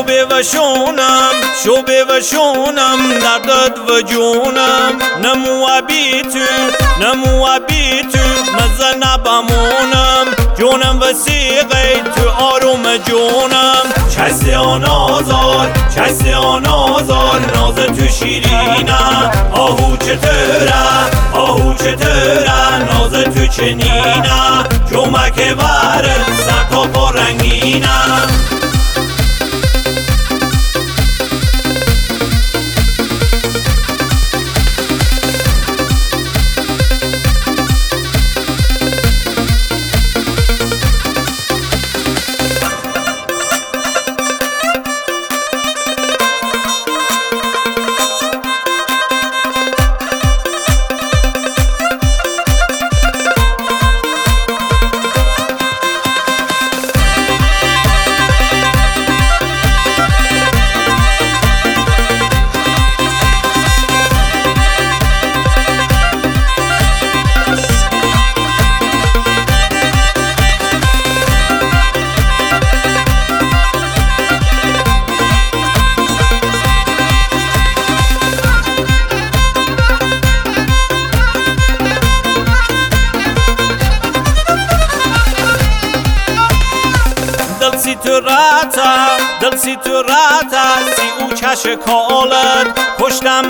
شوبه و شونم دردت و جونم نمو بیتو مزنه بمونم جونم وسیقی تو آروم جونم چسی آزار ناز تو شیرینه آهو چطوره ناز تو چنینه جومک ورد سرتا پا رنگینه دل سی تو راتا سی او چش کالت کشتم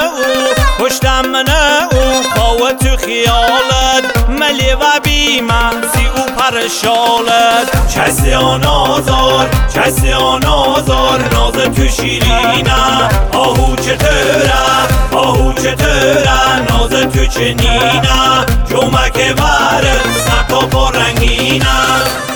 منه او خواه تو خیالت ملی و بیمه سی او پرشالت چسی آزار ناز تو شیرینه آهو چطوره ناز تو چنینه جومک ورد سرتا پا رنگینه